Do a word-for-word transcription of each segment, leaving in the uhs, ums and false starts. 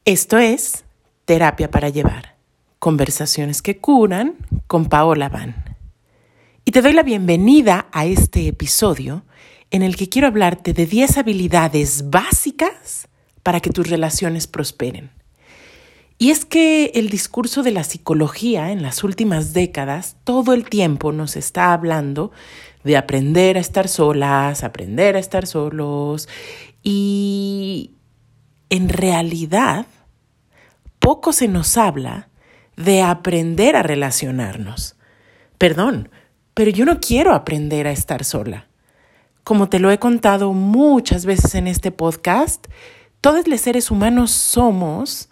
Esto es Terapia para Llevar, conversaciones que curan con Paola Van. Y te doy la bienvenida a este episodio en el que quiero hablarte de diez habilidades básicas para que tus relaciones prosperen. Y es que el discurso de la psicología en las últimas décadas todo el tiempo nos está hablando de aprender a estar solas, aprender a estar solos y en realidad poco se nos habla de aprender a relacionarnos. Perdón, pero yo no quiero aprender a estar sola. Como te lo he contado muchas veces en este podcast, todos los seres humanos somos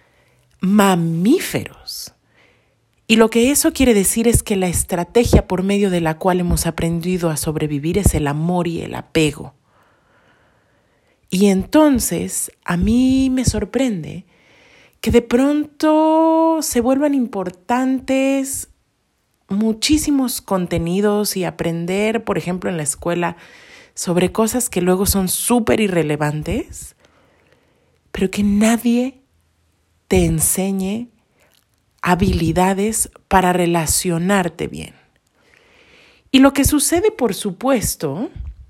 mamíferos. Y lo que eso quiere decir es que la estrategia por medio de la cual hemos aprendido a sobrevivir es el amor y el apego. Y entonces a mí me sorprende que de pronto se vuelvan importantes muchísimos contenidos y aprender, por ejemplo, en la escuela sobre cosas que luego son súper irrelevantes, pero que nadie te enseñe habilidades para relacionarte bien. Y lo que sucede, por supuesto,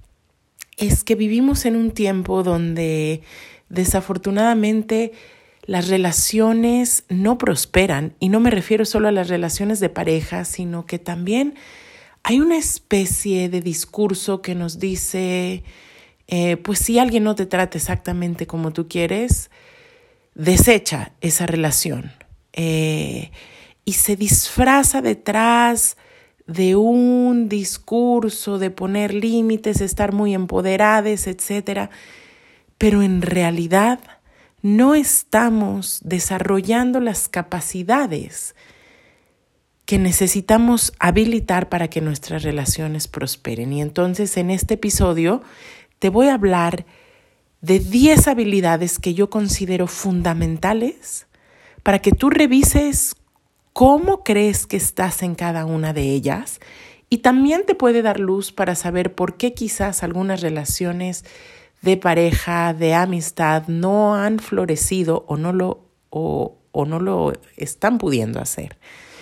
es que vivimos en un tiempo donde desafortunadamente las relaciones no prosperan, y no me refiero solo a las relaciones de pareja, sino que también hay una especie de discurso que nos dice, eh, pues si alguien no te trata exactamente como tú quieres, desecha esa relación. Eh, y se disfraza detrás de un discurso de poner límites, estar muy empoderadas, etcétera. Pero en realidad no estamos desarrollando las capacidades que necesitamos habilitar para que nuestras relaciones prosperen. Y entonces en este episodio te voy a hablar de diez habilidades que yo considero fundamentales para que tú revises cómo crees que estás en cada una de ellas, y también te puede dar luz para saber por qué quizás algunas relaciones de pareja, de amistad, no han florecido o no lo, o, o no lo están pudiendo hacer.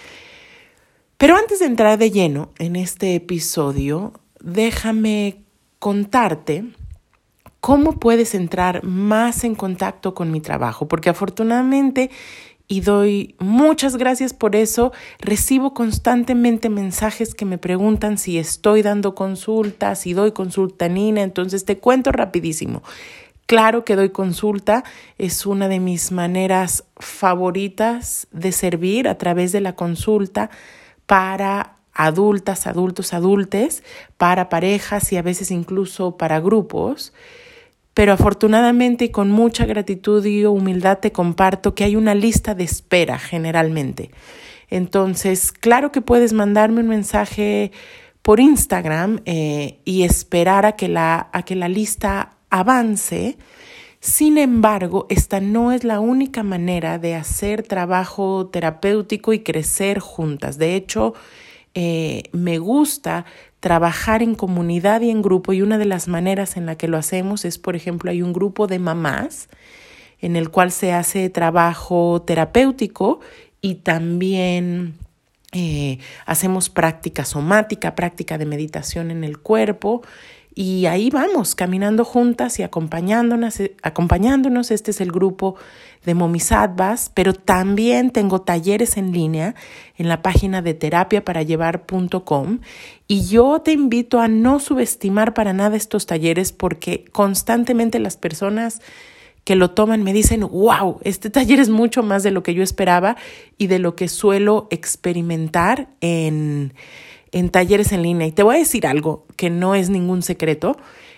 Pero antes de entrar de lleno en este episodio, déjame contarte cómo puedes entrar más en contacto con mi trabajo, porque afortunadamente, y doy muchas gracias por eso, recibo constantemente mensajes que me preguntan si estoy dando consulta, si doy consulta en línea. Entonces te cuento rapidísimo. Claro que doy consulta, es una de mis maneras favoritas de servir a través de la consulta para adultas, adultos, adultes, para parejas y a veces incluso para grupos. Pero afortunadamente y con mucha gratitud y humildad te comparto que hay una lista de espera generalmente. Entonces, claro que puedes mandarme un mensaje por Instagram eh, y esperar a que, la, a que la lista avance. Sin embargo, esta no es la única manera de hacer trabajo terapéutico y crecer juntas. De hecho, eh, me gusta trabajar en comunidad y en grupo, y una de las maneras en la que lo hacemos es, por ejemplo, hay un grupo de mamás en el cual se hace trabajo terapéutico y también eh, hacemos práctica somática, práctica de meditación en el cuerpo, y ahí vamos caminando juntas y acompañándonos. acompañándonos. Este es el grupo de Momisatvas, pero también tengo talleres en línea en la página de terapia para llevar punto com, y yo te invito a no subestimar para nada estos talleres, porque constantemente las personas que lo toman me dicen, wow, este taller es mucho más de lo que yo esperaba y de lo que suelo experimentar en en talleres en línea. Y te voy a decir algo que no es ningún secreto.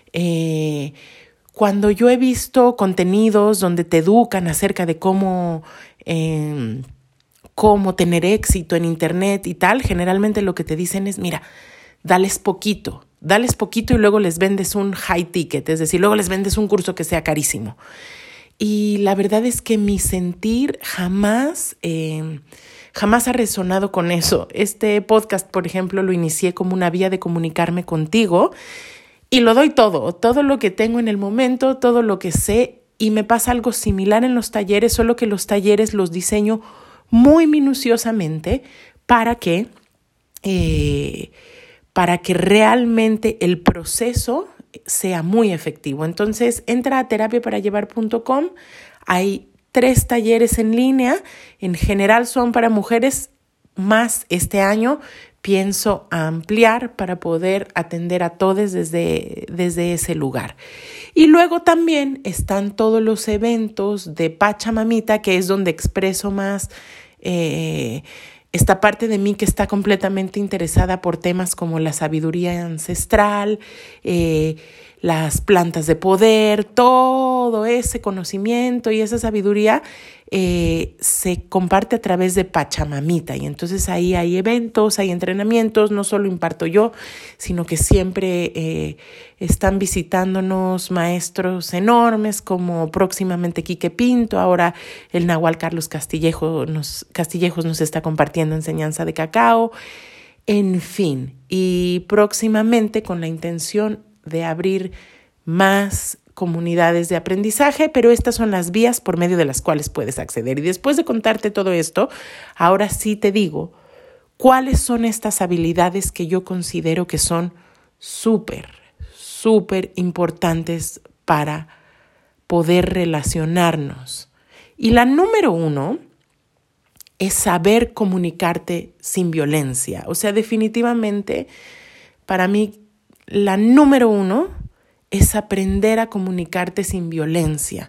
Eh, cuando yo he visto contenidos donde te educan acerca de cómo, eh, cómo tener éxito en internet y tal, generalmente lo que te dicen es, mira, dales poquito, dales poquito y luego les vendes un high ticket, es decir, luego les vendes un curso que sea carísimo. Y la verdad es que mi sentir jamás... Eh, Jamás ha resonado con eso. Este podcast, por ejemplo, lo inicié como una vía de comunicarme contigo y lo doy todo, todo lo que tengo en el momento, todo lo que sé, y me pasa algo similar en los talleres, solo que los talleres los diseño muy minuciosamente para que, eh, para que realmente el proceso sea muy efectivo. Entonces, entra a terapia para llevar punto com. Hay tres talleres en línea. En general son para mujeres, más este año pienso ampliar para poder atender a todos desde, desde ese lugar. Y luego también están todos los eventos de Pachamamita, que es donde expreso más eh, esta parte de mí que está completamente interesada por temas como la sabiduría ancestral, eh, las plantas de poder, todo ese conocimiento y esa sabiduría eh, se comparte a través de Pachamamita. Y entonces ahí hay eventos, hay entrenamientos, no solo imparto yo, sino que siempre eh, están visitándonos maestros enormes como próximamente Quique Pinto, ahora el Nahual Carlos Castillejo nos, Castillejos nos está compartiendo enseñanza de cacao, en fin, y próximamente con la intención de abrir más comunidades de aprendizaje, pero estas son las vías por medio de las cuales puedes acceder. Y después de contarte todo esto, ahora sí te digo cuáles son estas habilidades que yo considero que son súper, súper importantes para poder relacionarnos. Y la número uno es saber comunicarte sin violencia. O sea, definitivamente, para mí, la número uno es aprender a comunicarte sin violencia.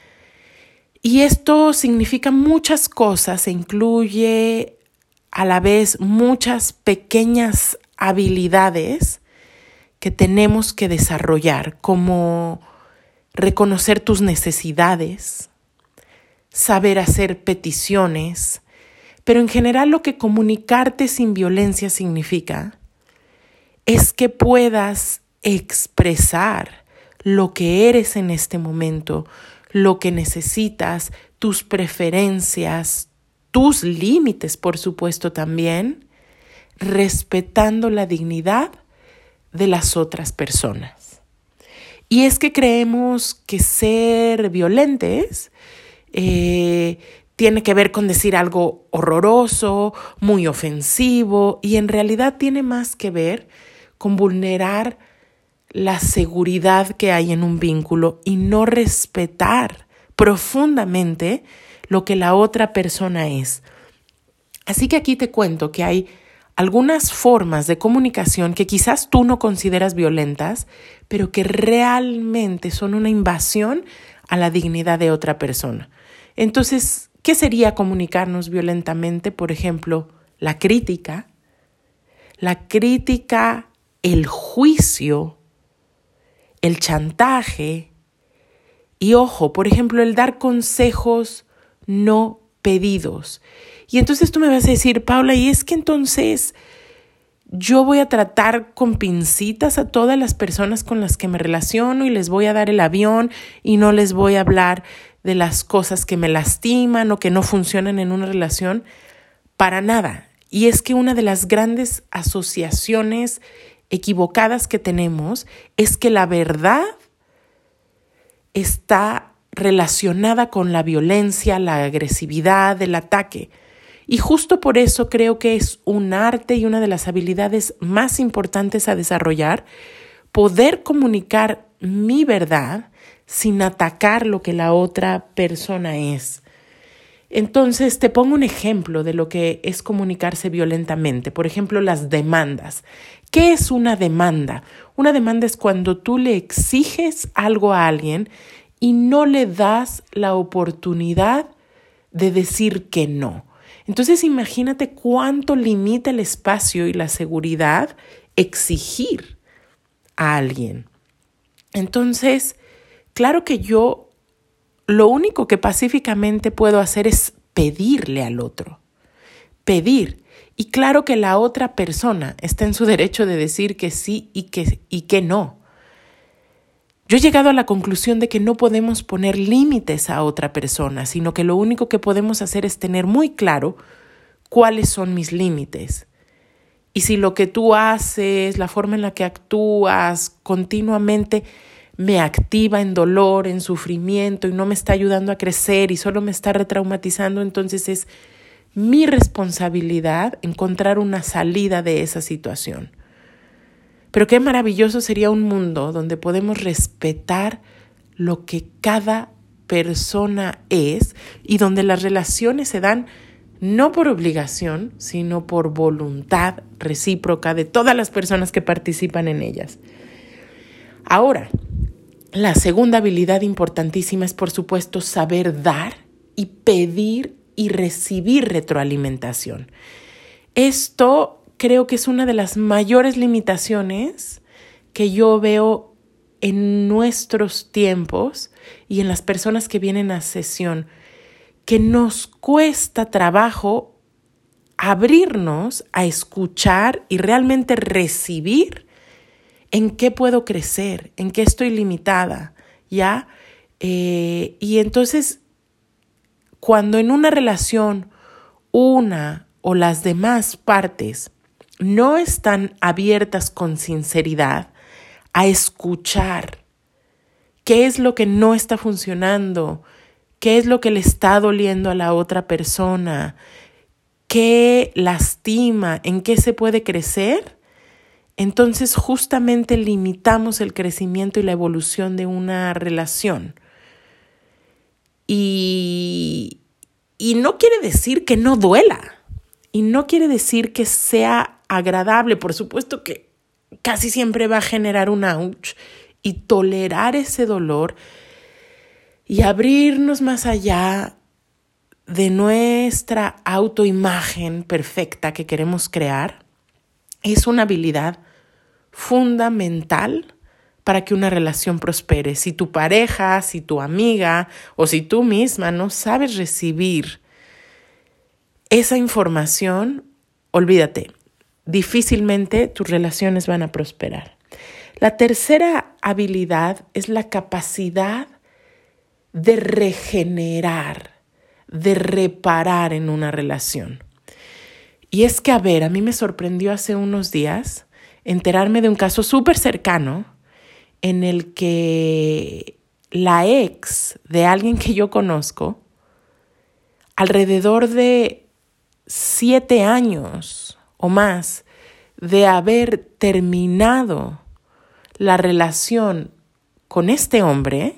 Y esto significa muchas cosas e incluye a la vez muchas pequeñas habilidades que tenemos que desarrollar, como reconocer tus necesidades, saber hacer peticiones, pero en general lo que comunicarte sin violencia significa es que puedas expresar lo que eres en este momento, lo que necesitas, tus preferencias, tus límites, por supuesto, también, respetando la dignidad de las otras personas. Y es que creemos que ser violentes eh, tiene que ver con decir algo horroroso, muy ofensivo, y en realidad tiene más que ver con vulnerar la seguridad que hay en un vínculo y no respetar profundamente lo que la otra persona es. Así que aquí te cuento que hay algunas formas de comunicación que quizás tú no consideras violentas, pero que realmente son una invasión a la dignidad de otra persona. Entonces, ¿qué sería comunicarnos violentamente? Por ejemplo, la crítica, la crítica, el juicio, el chantaje y, ojo, por ejemplo, el dar consejos no pedidos. Y entonces tú me vas a decir, Paula, ¿y es que entonces yo voy a tratar con pincitas a todas las personas con las que me relaciono y les voy a dar el avión y no les voy a hablar de las cosas que me lastiman o que no funcionan en una relación? Para nada. Y es que una de las grandes asociaciones equivocadas que tenemos es que la verdad está relacionada con la violencia, la agresividad, el ataque. Y justo por eso creo que es un arte y una de las habilidades más importantes a desarrollar, poder comunicar mi verdad sin atacar lo que la otra persona es. Entonces, te pongo un ejemplo de lo que es comunicarse violentamente. Por ejemplo, las demandas. ¿Qué es una demanda? Una demanda es cuando tú le exiges algo a alguien y no le das la oportunidad de decir que no. Entonces, imagínate cuánto limita el espacio y la seguridad exigir a alguien. Entonces, claro que yo lo único que pacíficamente puedo hacer es pedirle al otro. Pedir. Y claro que la otra persona está en su derecho de decir que sí y que, y que no. Yo he llegado a la conclusión de que no podemos poner límites a otra persona, sino que lo único que podemos hacer es tener muy claro cuáles son mis límites. Y si lo que tú haces, la forma en la que actúas continuamente me activa en dolor, en sufrimiento y no me está ayudando a crecer y solo me está retraumatizando, entonces es mi responsabilidad encontrar una salida de esa situación. Pero qué maravilloso sería un mundo donde podemos respetar lo que cada persona es y donde las relaciones se dan no por obligación, sino por voluntad recíproca de todas las personas que participan en ellas. Ahora, la segunda habilidad importantísima es, por supuesto, saber dar y pedir y recibir retroalimentación. Esto creo que es una de las mayores limitaciones que yo veo en nuestros tiempos y en las personas que vienen a sesión, que nos cuesta trabajo abrirnos a escuchar y realmente recibir en qué puedo crecer, en qué estoy limitada, ¿ya? Eh, y entonces, cuando en una relación una o las demás partes no están abiertas con sinceridad a escuchar qué es lo que no está funcionando, qué es lo que le está doliendo a la otra persona, qué lastima, en qué se puede crecer, entonces justamente limitamos el crecimiento y la evolución de una relación. Y, y no quiere decir que no duela, y no quiere decir que sea agradable. Por supuesto que casi siempre va a generar un ouch, y tolerar ese dolor y abrirnos más allá de nuestra autoimagen perfecta que queremos crear es una habilidad fundamental para que una relación prospere. Si tu pareja, si tu amiga o si tú misma no sabes recibir esa información, olvídate, difícilmente tus relaciones van a prosperar. La tercera habilidad es la capacidad de regenerar, de reparar en una relación. Y es que, a ver, a mí me sorprendió hace unos días enterarme de un caso súper cercano en el que la ex de alguien que yo conozco, alrededor de siete años o más de haber terminado la relación con este hombre,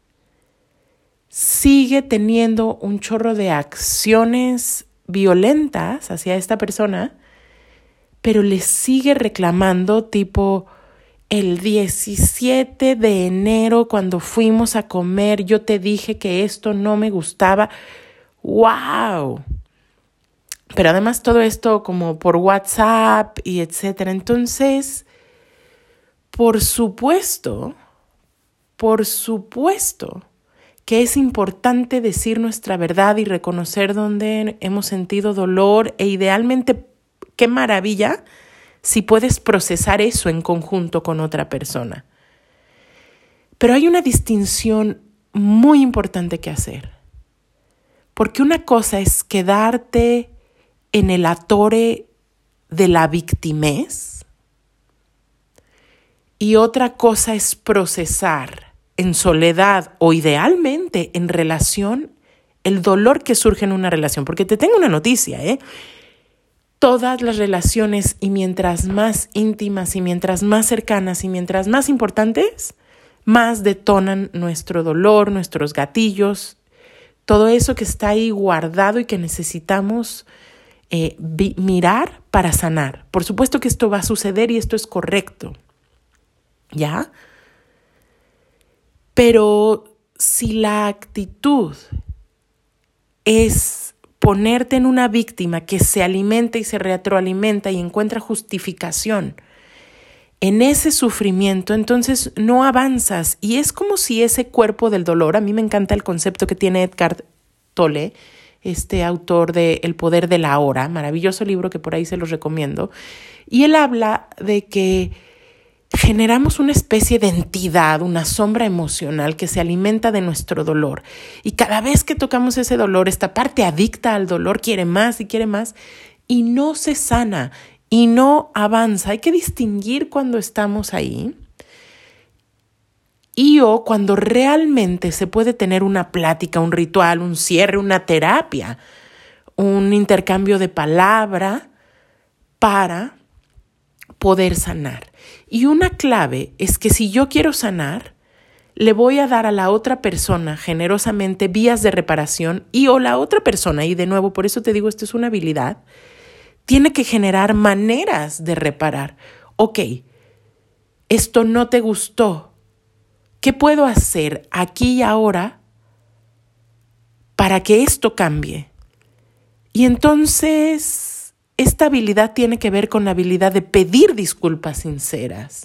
sigue teniendo un chorro de acciones violentas hacia esta persona, pero le sigue reclamando, tipo, el diecisiete de enero cuando fuimos a comer, yo te dije que esto no me gustaba. ¡Wow! Pero además todo esto como por WhatsApp y etcétera. Entonces, por supuesto, por supuesto que es importante decir nuestra verdad y reconocer dónde hemos sentido dolor e idealmente, qué maravilla si puedes procesar eso en conjunto con otra persona. Pero hay una distinción muy importante que hacer, porque una cosa es quedarte en el atore de la victimez y otra cosa es procesar en soledad o idealmente en relación el dolor que surge en una relación. Porque te tengo una noticia, ¿eh? Todas las relaciones, y mientras más íntimas y mientras más cercanas y mientras más importantes, más detonan nuestro dolor, nuestros gatillos, todo eso que está ahí guardado y que necesitamos eh, vi- mirar para sanar. Por supuesto que esto va a suceder y esto es correcto, ¿ya? Pero si la actitud es ponerte en una víctima que se alimenta y se retroalimenta y encuentra justificación en ese sufrimiento, entonces no avanzas. Y es como si ese cuerpo del dolor, a mí me encanta el concepto que tiene Eckhart Tolle, este autor de El poder de la hora, maravilloso libro que por ahí se los recomiendo, y él habla de que generamos una especie de entidad, una sombra emocional que se alimenta de nuestro dolor. Y cada vez que tocamos ese dolor, esta parte adicta al dolor quiere más y quiere más y no se sana y no avanza. Hay que distinguir cuando estamos ahí Y o cuando realmente se puede tener una plática, un ritual, un cierre, una terapia, un intercambio de palabra para poder sanar. Y una clave es que si yo quiero sanar, le voy a dar a la otra persona generosamente vías de reparación y o la otra persona, y de nuevo, por eso te digo, esto es una habilidad, tiene que generar maneras de reparar. Ok, esto no te gustó. ¿Qué puedo hacer aquí y ahora para que esto cambie? Y entonces, esta habilidad tiene que ver con la habilidad de pedir disculpas sinceras,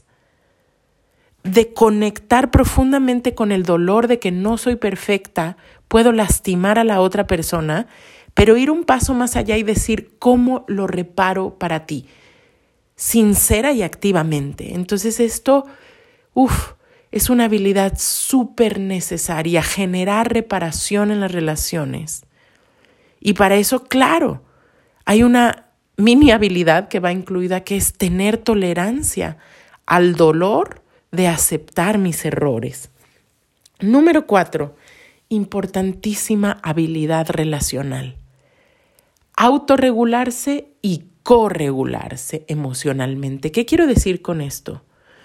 de conectar profundamente con el dolor de que no soy perfecta, puedo lastimar a la otra persona, pero ir un paso más allá y decir cómo lo reparo para ti, sincera y activamente. Entonces esto, uff, es una habilidad súper necesaria, generar reparación en las relaciones. Y para eso, claro, hay una mini habilidad que va incluida, que es tener tolerancia al dolor de aceptar mis errores. Número cuatro, importantísima habilidad relacional. Autorregularse y corregularse emocionalmente. ¿Qué quiero decir con esto?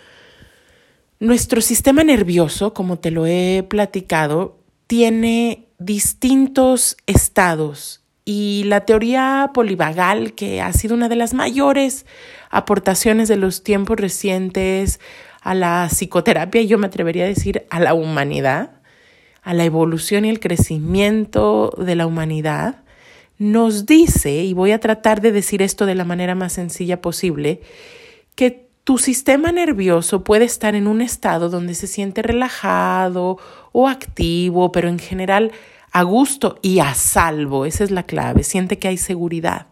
Nuestro sistema nervioso, como te lo he platicado, tiene distintos estados y la teoría polivagal, que ha sido una de las mayores aportaciones de los tiempos recientes a la psicoterapia, y yo me atrevería a decir a la humanidad, a la evolución y el crecimiento de la humanidad, nos dice, y voy a tratar de decir esto de la manera más sencilla posible, que tu sistema nervioso puede estar en un estado donde se siente relajado o activo, pero en general a gusto y a salvo. Esa es la clave, siente que hay seguridad.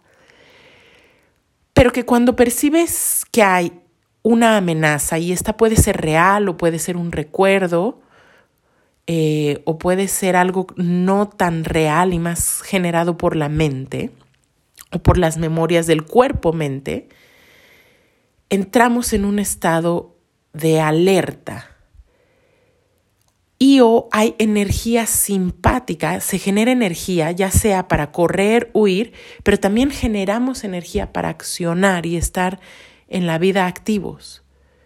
Pero que cuando percibes que hay una amenaza, y esta puede ser real o puede ser un recuerdo, eh, o puede ser algo no tan real y más generado por la mente o por las memorias del cuerpo-mente, entramos en un estado de alerta. Y o hay energía simpática, se genera energía ya sea para correr, huir, pero también generamos energía para accionar y estar en la vida activos.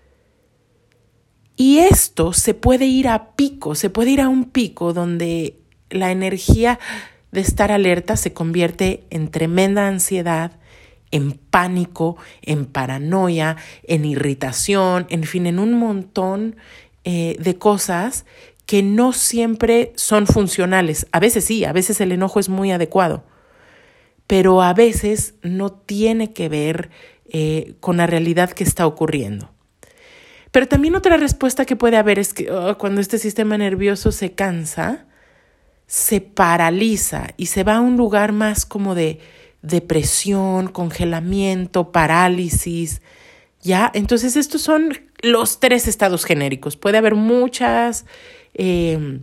Y esto se puede ir a pico, se puede ir a un pico donde la energía de estar alerta se convierte en tremenda ansiedad, en pánico, en paranoia, en irritación, en fin, en un montón eh, de cosas que no siempre son funcionales. A veces sí, a veces el enojo es muy adecuado, pero a veces no tiene que ver eh, con la realidad que está ocurriendo. Pero también otra respuesta que puede haber es que oh, cuando este sistema nervioso se cansa, se paraliza y se va a un lugar más como de depresión, congelamiento, parálisis, ¿ya? Entonces estos son los tres estados genéricos. Puede haber muchas, eh,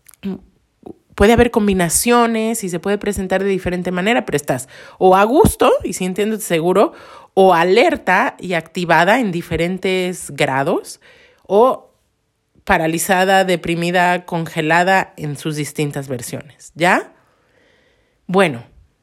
puede haber combinaciones y se puede presentar de diferente manera, pero estás o a gusto y sintiéndote seguro, o alerta y activada en diferentes grados, o paralizada, deprimida, congelada en sus distintas versiones, ¿ya? Bueno,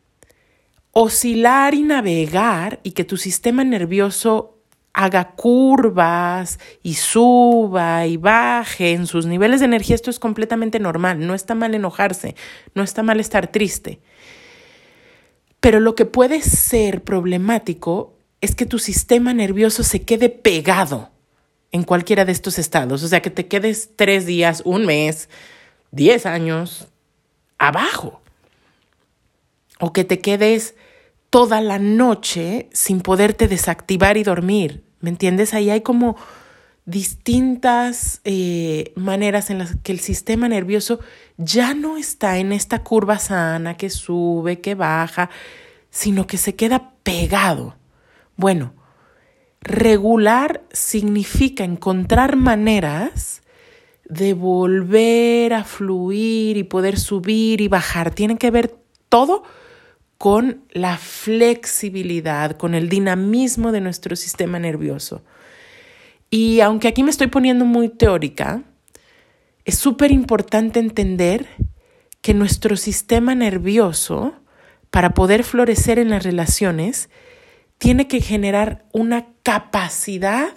oscilar y navegar y que tu sistema nervioso haga curvas y suba y baje en sus niveles de energía, esto es completamente normal. No está mal enojarse, no está mal estar triste. Pero lo que puede ser problemático es que tu sistema nervioso se quede pegado en cualquiera de estos estados. O sea, que te quedes tres días, un mes, diez años abajo. O que te quedes toda la noche sin poderte desactivar y dormir. ¿Me entiendes? Ahí hay como distintas eh, maneras en las que el sistema nervioso ya no está en esta curva sana que sube, que baja, sino que se queda pegado. Bueno, regular significa encontrar maneras de volver a fluir y poder subir y bajar. Tiene que ver todo con la flexibilidad, con el dinamismo de nuestro sistema nervioso. Y aunque aquí me estoy poniendo muy teórica, es súper importante entender que nuestro sistema nervioso, para poder florecer en las relaciones, tiene que generar una capacidad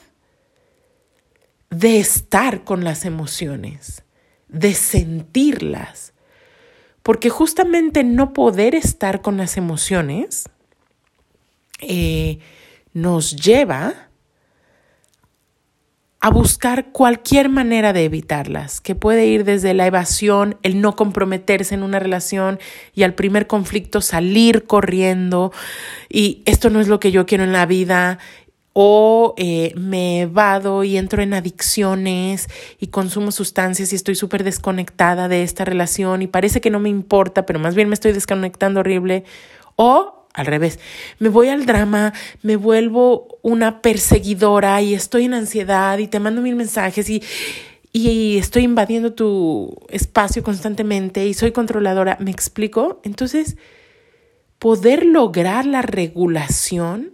de estar con las emociones, de sentirlas. Porque justamente no poder estar con las emociones eh, nos lleva a buscar cualquier manera de evitarlas, que puede ir desde la evasión, el no comprometerse en una relación y al primer conflicto salir corriendo y esto no es lo que yo quiero en la vida, o eh, me evado y entro en adicciones y consumo sustancias y estoy súper desconectada de esta relación y parece que no me importa, pero más bien me estoy desconectando horrible. O al revés, me voy al drama, me vuelvo una perseguidora y estoy en ansiedad y te mando mil mensajes y, y estoy invadiendo tu espacio constantemente y soy controladora. ¿Me explico? Entonces, poder lograr la regulación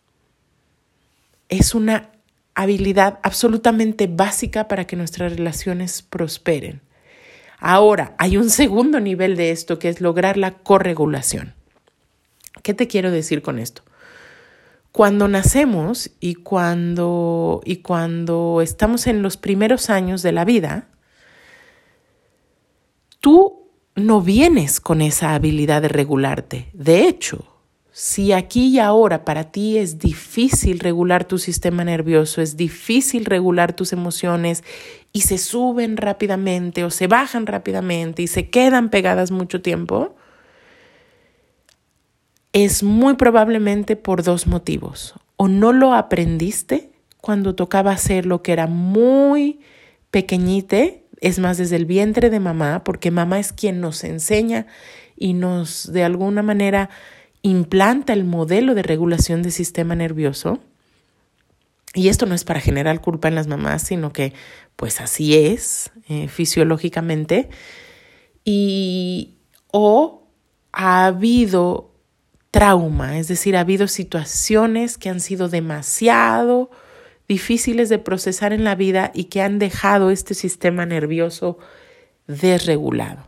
es una habilidad absolutamente básica para que nuestras relaciones prosperen. Ahora, hay un segundo nivel de esto que es lograr la corregulación. ¿Qué te quiero decir con esto? Cuando nacemos y cuando, y cuando estamos en los primeros años de la vida, tú no vienes con esa habilidad de regularte. De hecho, si aquí y ahora para ti es difícil regular tu sistema nervioso, es difícil regular tus emociones y se suben rápidamente o se bajan rápidamente y se quedan pegadas mucho tiempo, es muy probablemente por dos motivos. O no lo aprendiste cuando tocaba hacer lo que era muy pequeñite, es más desde el vientre de mamá, porque mamá es quien nos enseña y nos de alguna manera implanta el modelo de regulación del sistema nervioso. Y esto no es para generar culpa en las mamás, sino que pues así es eh, fisiológicamente. Y o ha habido trauma, es decir, ha habido situaciones que han sido demasiado difíciles de procesar en la vida y que han dejado este sistema nervioso desregulado.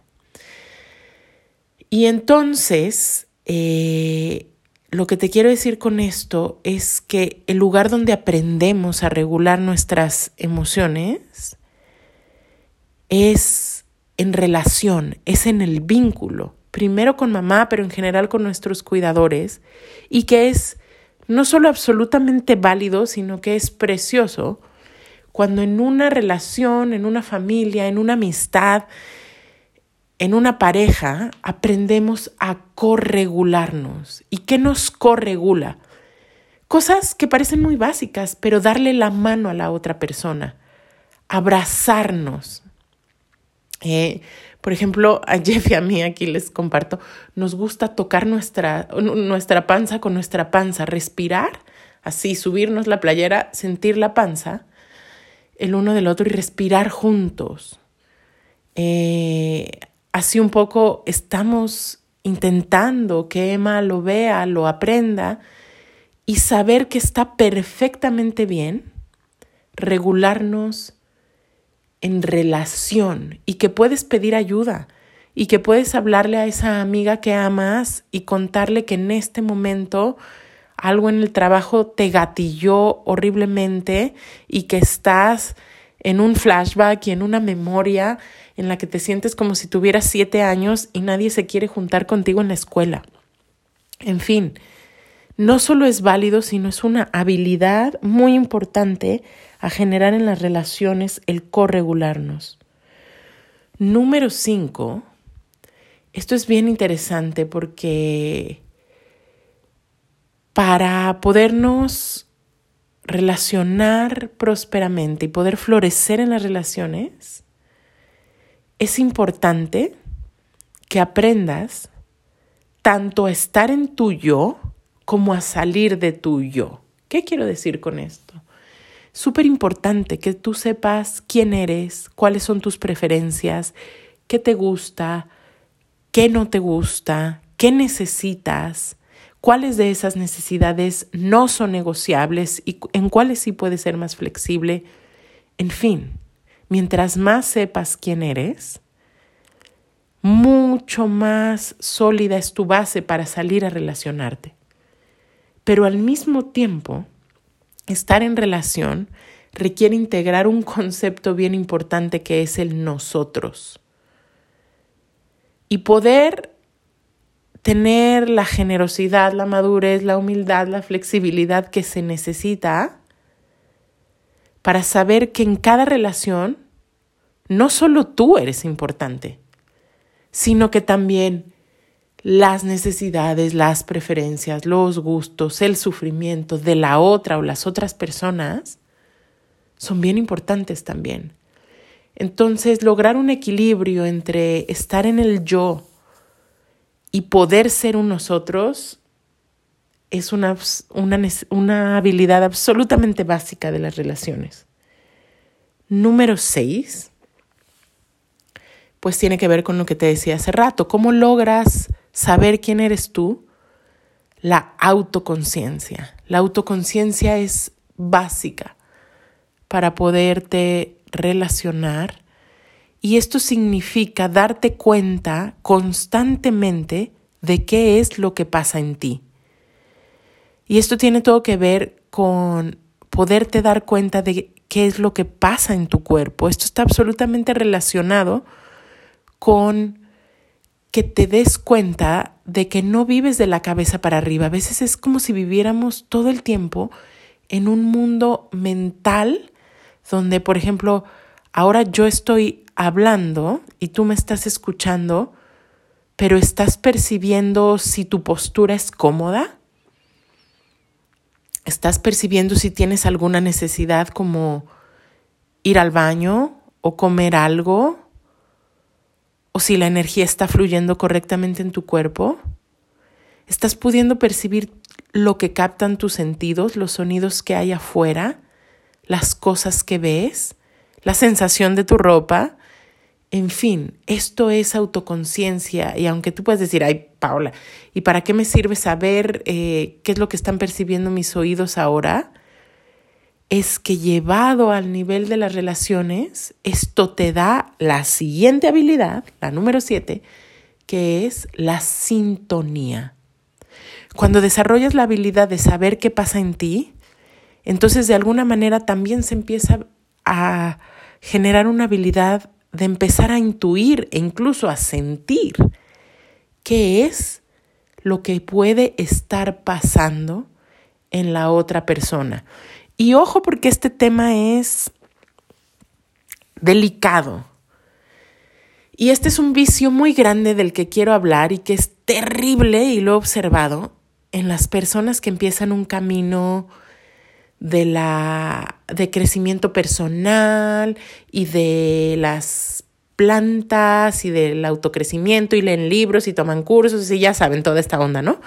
Y entonces, Eh, lo que te quiero decir con esto es que el lugar donde aprendemos a regular nuestras emociones es en relación, es en el vínculo, primero con mamá, pero en general con nuestros cuidadores, y que es no solo absolutamente válido, sino que es precioso cuando en una relación, en una familia, en una amistad, en una pareja aprendemos a corregularnos. ¿Y qué nos corregula? Cosas que parecen muy básicas, pero darle la mano a la otra persona, abrazarnos. Eh, por ejemplo, a Jeff y a mí, aquí les comparto, nos gusta tocar nuestra, nuestra panza con nuestra panza, respirar, así, subirnos la playera, sentir la panza, el uno del otro y respirar juntos. Eh... Así un poco estamos intentando que Emma lo vea, lo aprenda y saber que está perfectamente bien regularnos en relación y que puedes pedir ayuda y que puedes hablarle a esa amiga que amas y contarle que en este momento algo en el trabajo te gatilló horriblemente y que estás en un flashback y en una memoria en la que te sientes como si tuvieras siete años y nadie se quiere juntar contigo en la escuela. En fin, no solo es válido, sino es una habilidad muy importante a generar en las relaciones el corregularnos. Número cinco, esto es bien interesante porque para podernos relacionar prósperamente y poder florecer en las relaciones, es importante que aprendas tanto a estar en tu yo como a salir de tu yo. ¿Qué quiero decir con esto? Súper importante que tú sepas quién eres, cuáles son tus preferencias, qué te gusta, qué no te gusta, qué necesitas, cuáles de esas necesidades no son negociables y en cuáles sí puedes ser más flexible. En fin, mientras más sepas quién eres, mucho más sólida es tu base para salir a relacionarte. Pero al mismo tiempo, estar en relación requiere integrar un concepto bien importante que es el nosotros. Y poder tener la generosidad, la madurez, la humildad, la flexibilidad que se necesita para saber que en cada relación no solo tú eres importante, sino que también las necesidades, las preferencias, los gustos, el sufrimiento de la otra o las otras personas son bien importantes también. Entonces, lograr un equilibrio entre estar en el yo y poder ser un nosotros es una, una, una habilidad absolutamente básica de las relaciones. Número seis, pues tiene que ver con lo que te decía hace rato. ¿Cómo logras saber quién eres tú? La autoconciencia. La autoconciencia es básica para poderte relacionar y esto significa darte cuenta constantemente de qué es lo que pasa en ti. Y esto tiene todo que ver con poderte dar cuenta de qué es lo que pasa en tu cuerpo. Esto está absolutamente relacionado con que te des cuenta de que no vives de la cabeza para arriba. A veces es como si viviéramos todo el tiempo en un mundo mental donde, por ejemplo, ahora yo estoy hablando y tú me estás escuchando, pero estás percibiendo si tu postura es cómoda. Estás percibiendo si tienes alguna necesidad como ir al baño o comer algo, o si la energía está fluyendo correctamente en tu cuerpo. Estás pudiendo percibir lo que captan tus sentidos, los sonidos que hay afuera, las cosas que ves, la sensación de tu ropa. En fin, esto es autoconciencia. Y aunque tú puedes decir, ay, Paola, ¿y para qué me sirve saber eh, qué es lo que están percibiendo mis oídos ahora? Es que llevado al nivel de las relaciones, esto te da la siguiente habilidad, la número siete, que es la sintonía. Cuando desarrollas la habilidad de saber qué pasa en ti, entonces de alguna manera también se empieza a generar una habilidad de empezar a intuir e incluso a sentir qué es lo que puede estar pasando en la otra persona. Y ojo, porque este tema es delicado. Y este es un vicio muy grande del que quiero hablar y que es terrible, y lo he observado en las personas que empiezan un camino de, la, de crecimiento personal y de las plantas y del autocrecimiento y leen libros y toman cursos y ya saben toda esta onda, ¿no?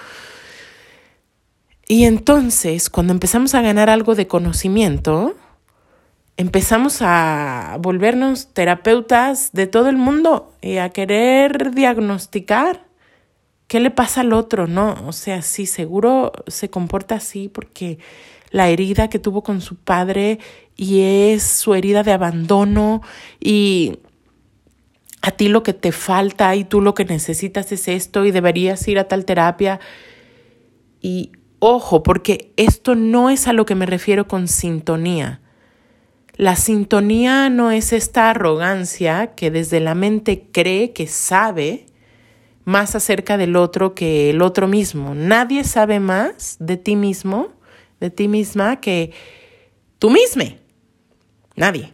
Y entonces, cuando empezamos a ganar algo de conocimiento, empezamos a volvernos terapeutas de todo el mundo y a querer diagnosticar qué le pasa al otro, ¿no? O sea, sí, seguro se comporta así porque la herida que tuvo con su padre y es su herida de abandono y a ti lo que te falta y tú lo que necesitas es esto y deberías ir a tal terapia. Y ojo, porque esto no es a lo que me refiero con sintonía. La sintonía no es esta arrogancia que desde la mente cree que sabe más acerca del otro que el otro mismo. Nadie sabe más de ti mismo, de ti misma, que tú misma. Nadie.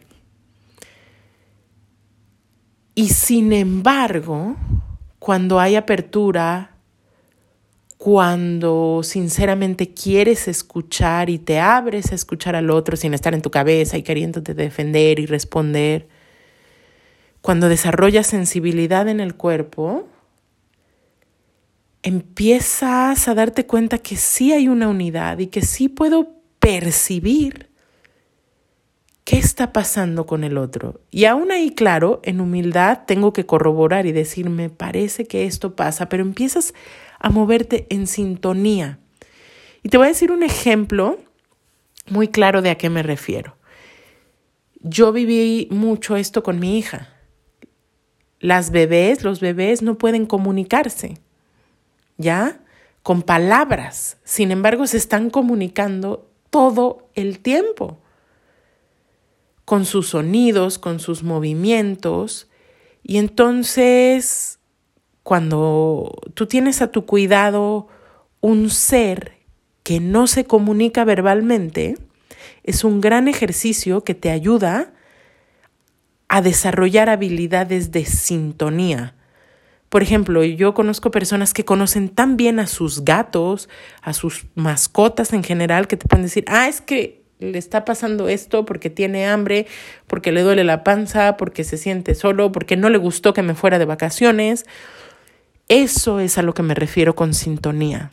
Y sin embargo, cuando hay apertura, cuando sinceramente quieres escuchar y te abres a escuchar al otro sin estar en tu cabeza y queriéndote defender y responder, cuando desarrollas sensibilidad en el cuerpo, empiezas a darte cuenta que sí hay una unidad y que sí puedo percibir qué está pasando con el otro. Y aún ahí, claro, en humildad tengo que corroborar y decir, me parece que esto pasa, pero empiezas a moverte en sintonía. Y te voy a decir un ejemplo muy claro de a qué me refiero. yo viví mucho esto con mi hija. Las bebés, los bebés no pueden comunicarse, ¿ya? Con palabras. Sin embargo, se están comunicando todo el tiempo. Con sus sonidos, con sus movimientos. Y entonces, cuando tú tienes a tu cuidado un ser que no se comunica verbalmente, es un gran ejercicio que te ayuda a desarrollar habilidades de sintonía. Por ejemplo, yo conozco personas que conocen tan bien a sus gatos, a sus mascotas en general, que te pueden decir, ah, es que le está pasando esto porque tiene hambre, porque le duele la panza, porque se siente solo, porque no le gustó que me fuera de vacaciones. Eso es a lo que me refiero con sintonía.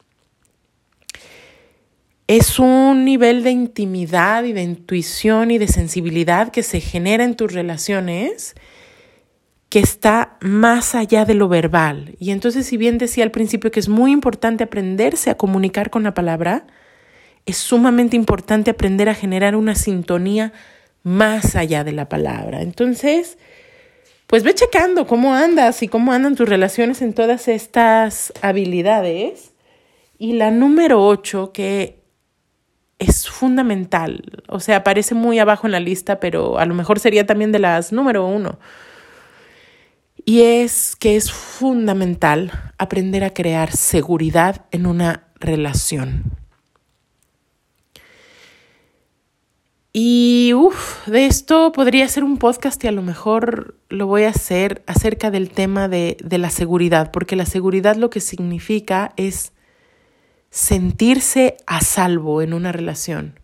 Es un nivel de intimidad y de intuición y de sensibilidad que se genera en tus relaciones que está más allá de lo verbal. Y entonces, si bien decía al principio que es muy importante aprenderse a comunicar con la palabra, es sumamente importante aprender a generar una sintonía más allá de la palabra. Entonces, pues ve checando cómo andas y cómo andan tus relaciones en todas estas habilidades. Y la número ocho, que es fundamental, o sea, aparece muy abajo en la lista, pero a lo mejor sería también de las número uno. Y es que es fundamental aprender a crear seguridad en una relación. Y uff, de esto podría ser un podcast y a lo mejor lo voy a hacer acerca del tema de, de la seguridad, porque la seguridad lo que significa es sentirse a salvo en una relación.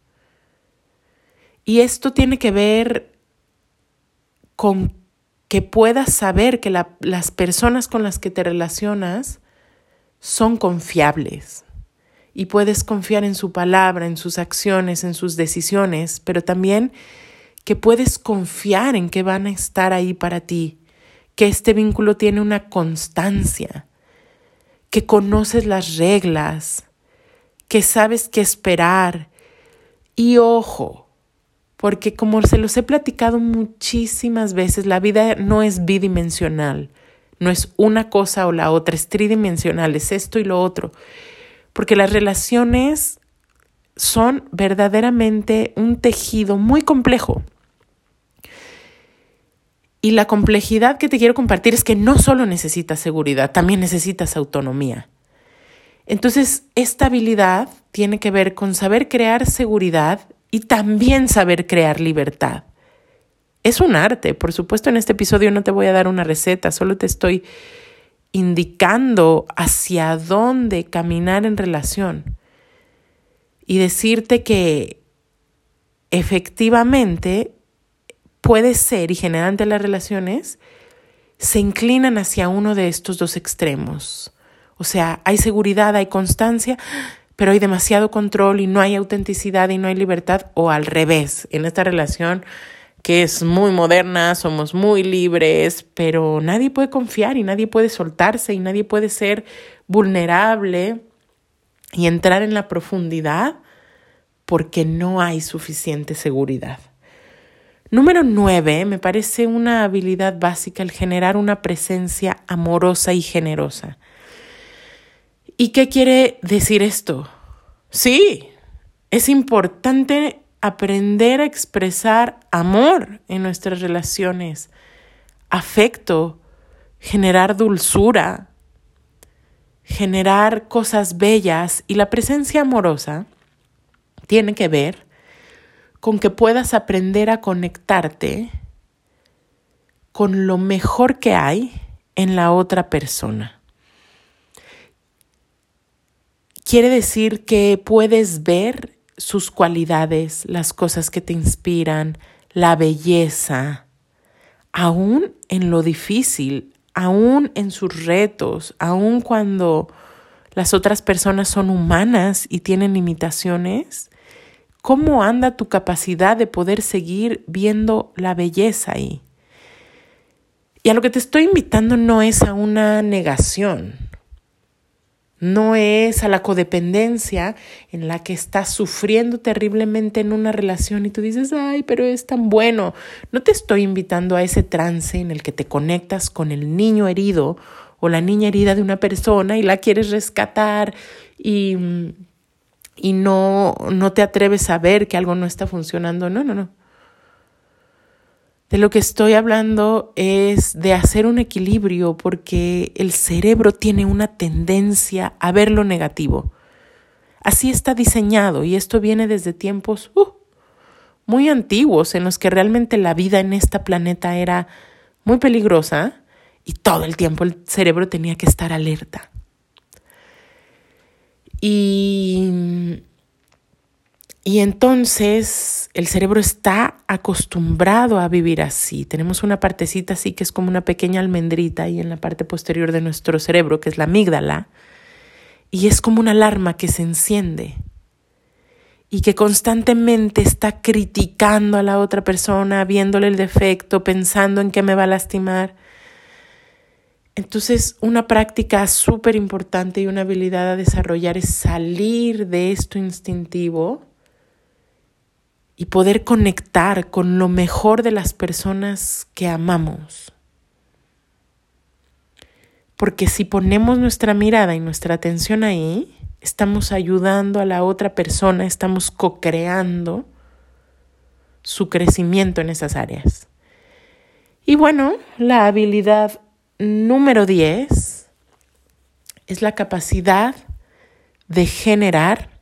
Y esto tiene que ver con que puedas saber que la, las personas con las que te relacionas son confiables y puedes confiar en su palabra, en sus acciones, en sus decisiones, pero también que puedes confiar en que van a estar ahí para ti, que este vínculo tiene una constancia, que conoces las reglas, que sabes qué esperar. Y ojo, porque como se los he platicado muchísimas veces, la vida no es bidimensional, no es una cosa o la otra, es tridimensional, es esto y lo otro. Porque las relaciones son verdaderamente un tejido muy complejo. Y la complejidad que te quiero compartir es que no solo necesitas seguridad, también necesitas autonomía. Entonces, esta habilidad tiene que ver con saber crear seguridad y también saber crear libertad. Es un arte. Por supuesto, en este episodio no te voy a dar una receta, solo te estoy indicando hacia dónde caminar en relación y decirte que efectivamente puede ser, y generalmente las relaciones se inclinan hacia uno de estos dos extremos. O sea, hay seguridad, hay constancia, pero hay demasiado control y no hay autenticidad y no hay libertad, o al revés. En esta relación que es muy moderna, somos muy libres, pero nadie puede confiar y nadie puede soltarse y nadie puede ser vulnerable y entrar en la profundidad porque no hay suficiente seguridad. Número nueve, me parece una habilidad básica el generar una presencia amorosa y generosa. ¿Y qué quiere decir esto? Sí, es importante aprender a expresar amor en nuestras relaciones, afecto, generar dulzura, generar cosas bellas. Y la presencia amorosa tiene que ver con que puedas aprender a conectarte con lo mejor que hay en la otra persona. Quiere decir que puedes ver sus cualidades, las cosas que te inspiran, la belleza, aún en lo difícil, aún en sus retos, aún cuando las otras personas son humanas y tienen limitaciones. ¿Cómo anda tu capacidad de poder seguir viendo la belleza ahí? Y a lo que te estoy invitando no es a una negación. No es a la codependencia en la que estás sufriendo terriblemente en una relación y tú dices, ay, pero es tan bueno. No te estoy invitando a ese trance en el que te conectas con el niño herido o la niña herida de una persona y la quieres rescatar y, y no, no te atreves a ver que algo no está funcionando. No, no, no. De lo que estoy hablando es de hacer un equilibrio porque el cerebro tiene una tendencia a ver lo negativo. Así está diseñado y esto viene desde tiempos uh, muy antiguos en los que realmente la vida en este planeta era muy peligrosa y todo el tiempo el cerebro tenía que estar alerta. Y... Y entonces el cerebro está acostumbrado a vivir así. Tenemos una partecita así que es como una pequeña almendrita ahí en la parte posterior de nuestro cerebro, que es la amígdala, y es como una alarma que se enciende y que constantemente está criticando a la otra persona, viéndole el defecto, pensando en que me va a lastimar. Entonces, una práctica súper importante y una habilidad a desarrollar es salir de esto instintivo y poder conectar con lo mejor de las personas que amamos. Porque si ponemos nuestra mirada y nuestra atención ahí, estamos ayudando a la otra persona, estamos co-creando su crecimiento en esas áreas. Y bueno, la habilidad número diez es la capacidad de generar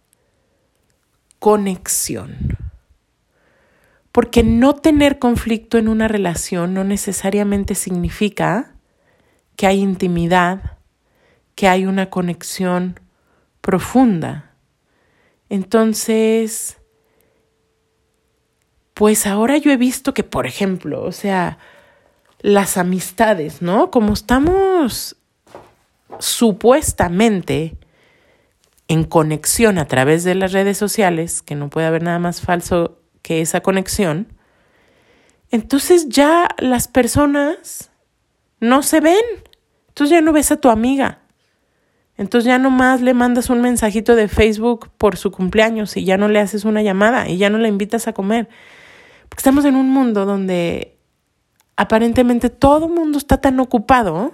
conexión. Porque no tener conflicto en una relación no necesariamente significa que hay intimidad, que hay una conexión profunda. Entonces, pues ahora yo he visto que, por ejemplo, o sea, las amistades, ¿no? Como estamos supuestamente en conexión a través de las redes sociales, que no puede haber nada más falso que esa conexión, entonces ya las personas no se ven. Entonces ya no ves a tu amiga. Entonces ya nomás le mandas un mensajito de Facebook por su cumpleaños y ya no le haces una llamada y ya no la invitas a comer. Porque estamos en un mundo donde aparentemente todo el mundo está tan ocupado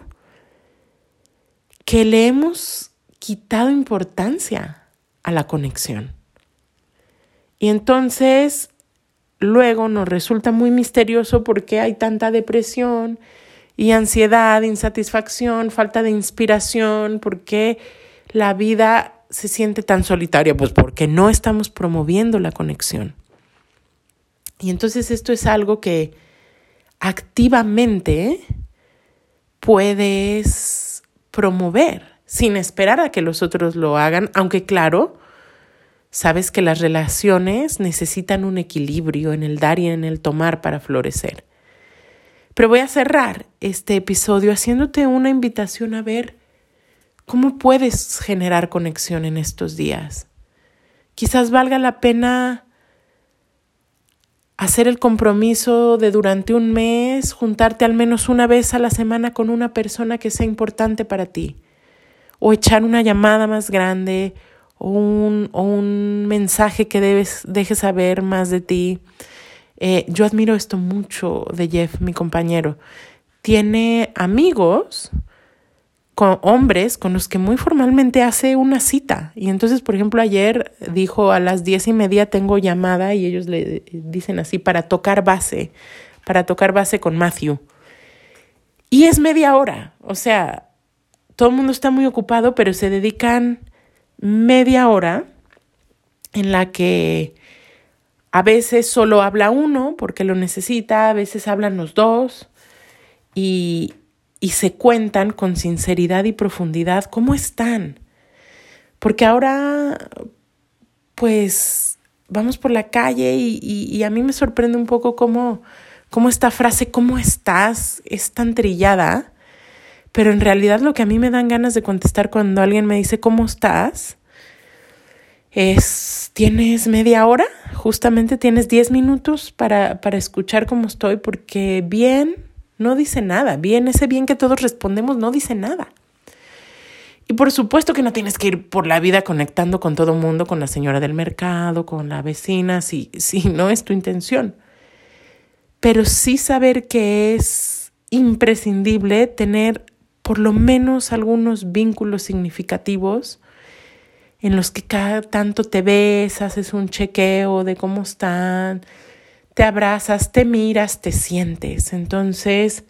que le hemos quitado importancia a la conexión. Y entonces luego nos resulta muy misterioso por qué hay tanta depresión y ansiedad, insatisfacción, falta de inspiración, por qué la vida se siente tan solitaria, pues porque no estamos promoviendo la conexión. Y entonces esto es algo que activamente puedes promover sin esperar a que los otros lo hagan, aunque claro, sabes que las relaciones necesitan un equilibrio en el dar y en el tomar para florecer. Pero voy a cerrar este episodio haciéndote una invitación a ver cómo puedes generar conexión en estos días. Quizás valga la pena hacer el compromiso de durante un mes juntarte al menos una vez a la semana con una persona que sea importante para ti, o echar una llamada más grande, o un, o un mensaje que debes, dejes saber más de ti. Eh, yo admiro esto mucho de Jeff, mi compañero. Tiene amigos, con hombres con los que muy formalmente hace una cita. Y entonces, por ejemplo, ayer dijo a las diez y media tengo llamada y ellos le dicen así para tocar base, para tocar base con Matthew. Y es media hora. O sea, todo el mundo está muy ocupado, pero se dedican media hora en la que a veces solo habla uno porque lo necesita, a veces hablan los dos y, y se cuentan con sinceridad y profundidad cómo están. Porque ahora, pues, vamos por la calle y, y, y a mí me sorprende un poco cómo, cómo esta frase, ¿cómo estás?, es tan trillada. Pero en realidad lo que a mí me dan ganas de contestar cuando alguien me dice ¿cómo estás? Es, ¿tienes media hora? Justamente tienes diez minutos para, para escuchar cómo estoy, porque bien no dice nada. Bien, ese bien que todos respondemos no dice nada. Y por supuesto que no tienes que ir por la vida conectando con todo mundo, con la señora del mercado, con la vecina, si, si no es tu intención. Pero sí saber que es imprescindible tener por lo menos algunos vínculos significativos en los que cada tanto te ves, haces un chequeo de cómo están, te abrazas, te miras, te sientes. Entonces,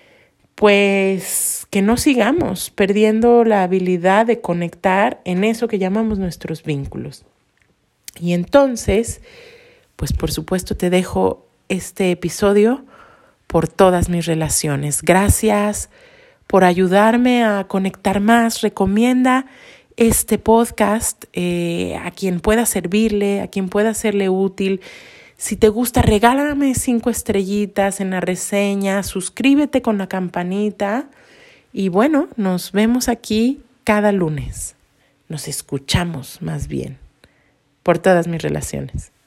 pues que no sigamos perdiendo la habilidad de conectar en eso que llamamos nuestros vínculos. Y entonces, pues por supuesto te dejo este episodio por todas mis relaciones. Gracias por ayudarme a conectar más. Recomienda este podcast eh, a quien pueda servirle, a quien pueda serle útil. Si te gusta, regálame cinco estrellitas en la reseña, suscríbete con la campanita y bueno, nos vemos aquí cada lunes. Nos escuchamos más bien por todas mis relaciones.